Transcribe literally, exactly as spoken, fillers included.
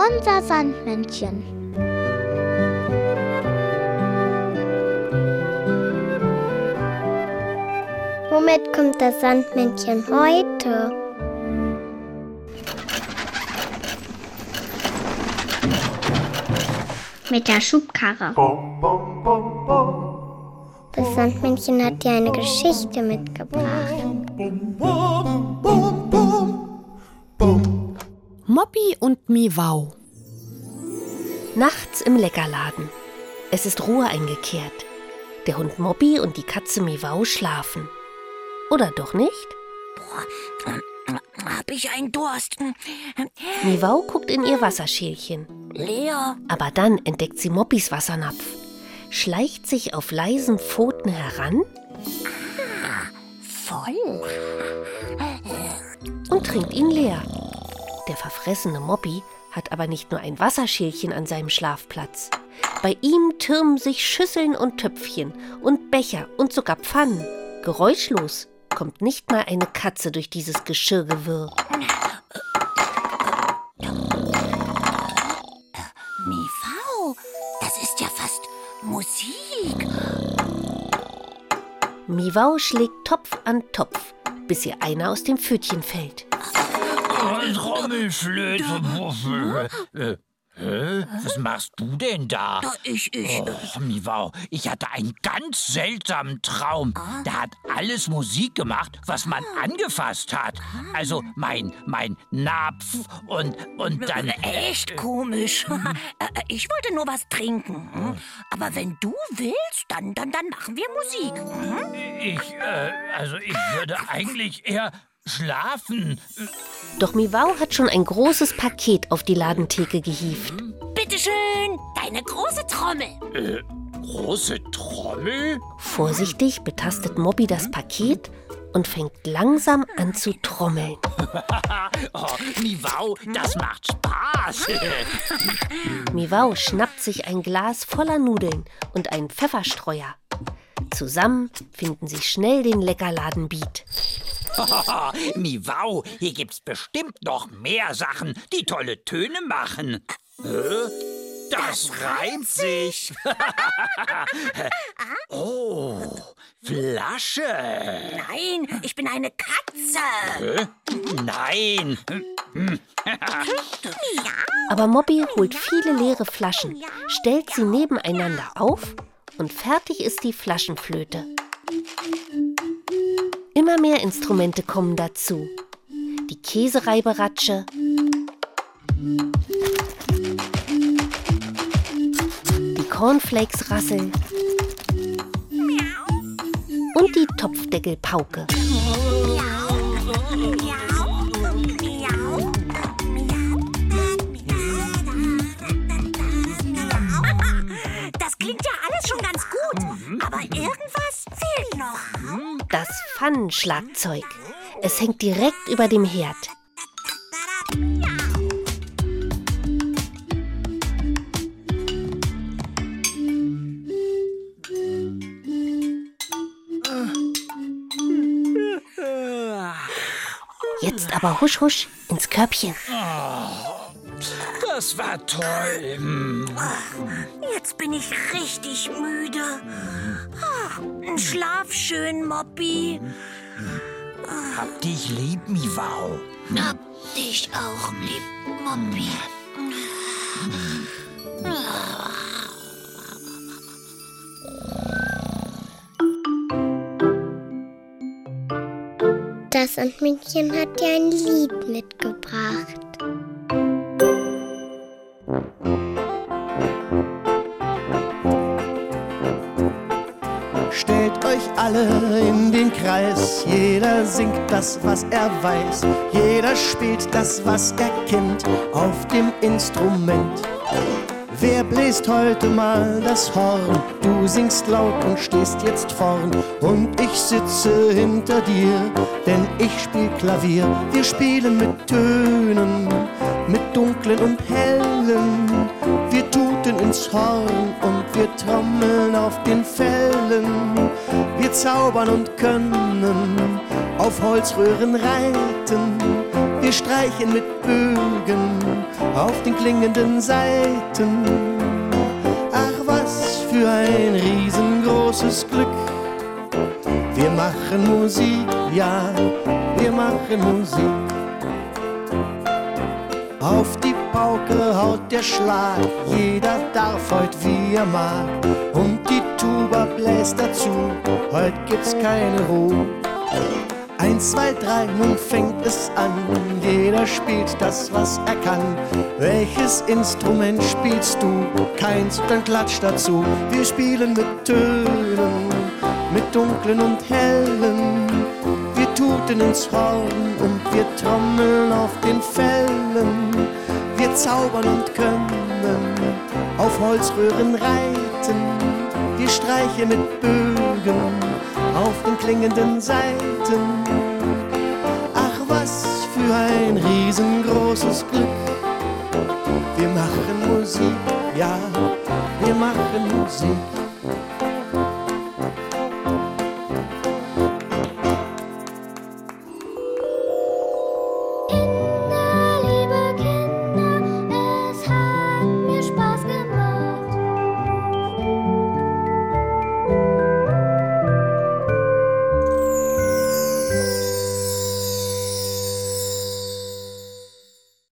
unser Sandmännchen. Womit kommt das Sandmännchen heute? Mit der Schubkarre. Das Sandmännchen hat dir eine Geschichte mitgebracht. Moppy und Miwau. Nachts im Leckerladen. Es ist Ruhe eingekehrt. Der Hund Moppy und die Katze Miwau schlafen. Oder doch nicht? Boah, hab ich einen Durst. Miwau guckt in ihr Wasserschälchen. Leer. Aber dann entdeckt sie Moppys Wassernapf, schleicht sich auf leisen Pfoten heran Ah, voll. und trinkt ihn leer. Der verfressene Moppy hat aber nicht nur ein Wasserschälchen an seinem Schlafplatz. Bei ihm türmen sich Schüsseln und Töpfchen und Becher und sogar Pfannen. Geräuschlos kommt nicht mal eine Katze durch dieses Geschirrgewirr. Miwau, das ist ja fast Musik. Miwau schlägt Topf an Topf, bis ihr einer aus dem Pfötchen fällt. Trommelflöte. Äh, hä? Was machst du denn da? Da, ich, ich. Oh, Miwau, ich hatte einen ganz seltsamen Traum. Da hat alles Musik gemacht, was man angefasst hat. Also mein, mein Napf und, und dann... Echt komisch. Äh, Ich wollte nur was trinken. Aber wenn du willst, dann, dann, dann machen wir Musik. Hm? Ich, äh, also ich würde eigentlich eher schlafen. Doch Miwau hat schon ein großes Paket auf die Ladentheke gehievt. Bitteschön, deine große Trommel. Äh, große Trommel? Vorsichtig betastet Moppy das Paket und fängt langsam an zu trommeln. Oh, Miwau, das macht Spaß. Miwau schnappt sich ein Glas voller Nudeln und einen Pfefferstreuer. Zusammen finden sie schnell den Leckerladen-Beat. Miwau, hier gibt's bestimmt noch mehr Sachen, die tolle Töne machen. Hä? Das, das reimt sich. Oh, Flasche. Nein, ich bin eine Katze. Hä? Nein. Aber Moppy holt viele leere Flaschen, stellt sie nebeneinander auf und fertig ist die Flaschenflöte. Immer mehr Instrumente kommen dazu. Die Käsereiberatsche, die Cornflakes-Rassel und die Topfdeckelpauke. Das klingt ja alles schon ganz gut, aber irgendwas fehlt noch. Das Pfannenschlagzeug. Es hängt direkt über dem Herd. Jetzt aber husch husch ins Körbchen. Das war toll. Hm. Jetzt bin ich richtig müde. Schlaf schön, Moppy. Hab dich lieb, Miwau. Hab dich auch lieb, Moppy. Das Sandmännchen hat dir ein Lied mitgebracht. Stellt euch alle in den Kreis, jeder singt das, was er weiß, jeder spielt das, was er kennt, auf dem Instrument. Wer bläst heute mal das Horn? Du singst laut und stehst jetzt vorn. Und ich sitze hinter dir, denn ich spiel Klavier. Wir spielen mit Tönen, mit dunklen und hellen. Wir tuten ins Horn und wir trommeln auf den Fellen. Wir zaubern und können auf Holzröhren reiten. Wir Wir streichen mit Bögen auf den klingenden Saiten. Ach, was für ein riesengroßes Glück. Wir machen Musik, ja, wir machen Musik. Auf die Pauke haut der Schlag, jeder darf heut wie er mag. Und die Tuba bläst dazu, heut gibt's keine Ruhe. Eins, zwei, drei, nun fängt es an, jeder spielt das, was er kann. Welches Instrument spielst du? Keins, dann klatsch dazu. Wir spielen mit Tönen, mit dunklen und hellen. Wir tuten ins Horn und wir trommeln auf den Fellen. Wir zaubern und können auf Holzröhren reiten. Wir streichen mit Bögen auf den klingenden Saiten. Ach, was für ein riesengroßes Glück. Wir machen Musik, ja, wir machen Musik.